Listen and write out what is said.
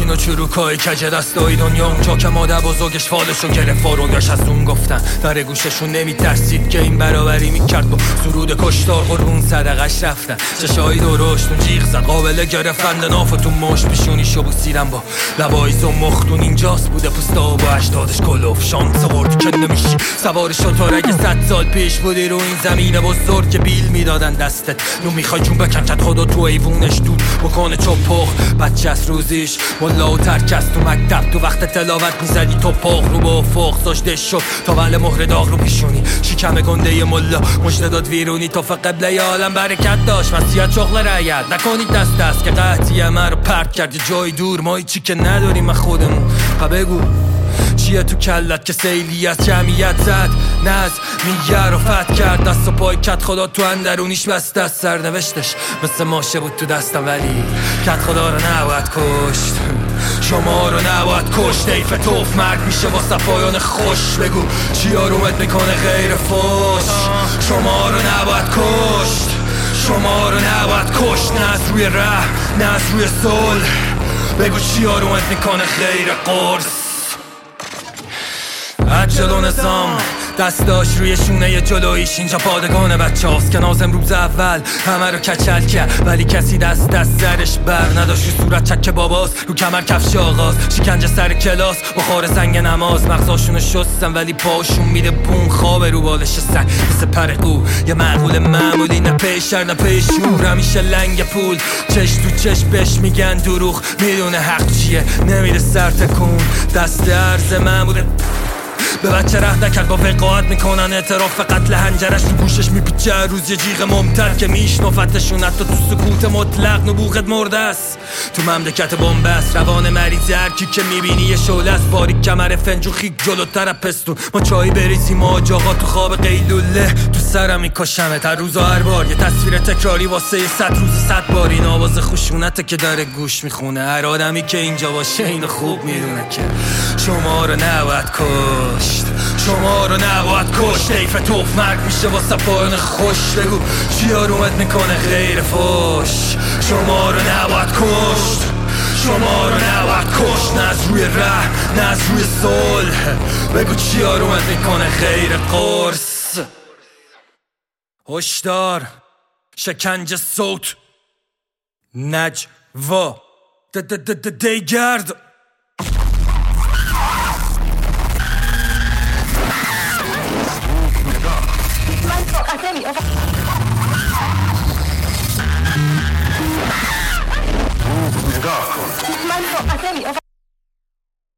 و چروکای کج دستای دنیا، اونجا که مادر بزرگش فالشو گرفت فارونداش از اون گفتن در گوششون نمیترسید که این برابری میکرد با سرود کشتار قربون صدقش رفتن. چشایی درشت اون جیغ زد قابل گرفتن ناف تو مشت پیشونیشو بوسیدم با لبایز و مختون. اینجاست بوده پوستا و با هشتادش کلوف شانس آوردی که نمیشی سوار شطور اگه 100 سال پیش بودی رو این زمین بزرگ که بیل میدادن دستت. نو میخوای جون بکن کت خدا تو ایوونش دود بکنه چپخ بچه از روزیش والا و ترکست تو مکتب تو وقت تلاوت میزدی تو پاخ رو با افق ساشده شد تا ول مهر داغ رو پیشونی شکم گنده ملا مجده داد ویرونی تا قبله عالم برکت داشت وصیت شغل رعیت نکنید دست که قطعی من رو پرت کردی جای دور ما هیچی که نداریم من خودمون. بگو چیه تو کلت که سیلی از جمعیت زد نز میگه رو فتح کرد دست و پای کت خدا تو اندرونیش بست دست سرنوشتش مثل ماشه بود تو دستم ولی کت خدا رو نباید کشت شما رو نباید کشت ایف توف مرگ میشه واسه پایان خوش. بگو چی آرومت میکنه غیر فوش شما رو نباید کشت شما رو نباید کشت نه از روی ره نه از روی صلح. بگو چی آرومت میکنه غیر قرص عجل و نظام دستاش روی شونه جلویش اینجا پادگان بچه هاست که نازم روز اول همه رو کچل کرد ولی کسی دست سرش بر نداشت رو صورت چک باباست رو کمر کفش آغاز شکنجه سر کلاس بخار زنگ نماز مغزاشونو شستن ولی پاشون میده بون خواب رو بالش سنگ مثل پرقو یه معقول معمولی نه پیشر نه پیشور همیشه لنگ پول چش تو چش بهش میگن دروغ میدونه حق چیه نمیره سر تکون دست عرض معموله به بچه ره نکرد با وقاعت میکنن اعتراف قتل هنجرش تو گوشش میپیچه روز یه جیغ ممتد که میشنفتشون حتی تو سکوت مطلق نبوغت مرده است تو مملکت بنبست روان مریض هرکی که میبینی یه شعله است باریک کمر فنجون خیک جلوتر پستون ما چایی بریزیم آجاقا تو خواب قیلوله تو سرم میکشمت هر روز و هر بار یه تصویر تکراری واسه 100 روز 100 بار این آواز خشونته که داره گوش میخونه هر آدمی که اینجا باشه اینو خوب میدونه که شما رو نباید کشت شما رو نباید کشت ایف توف مرگ میشه واسه پایان خوش. بگو چی آرومت میکنه غیر فوش شما رو نباید کشت شما رو نباید کشت نه از روی ره نه از روی صلح. بگو چی آرومت میکنه غیر قرص هشدار شکنجه صوت نجوا دیگرد نگاه کن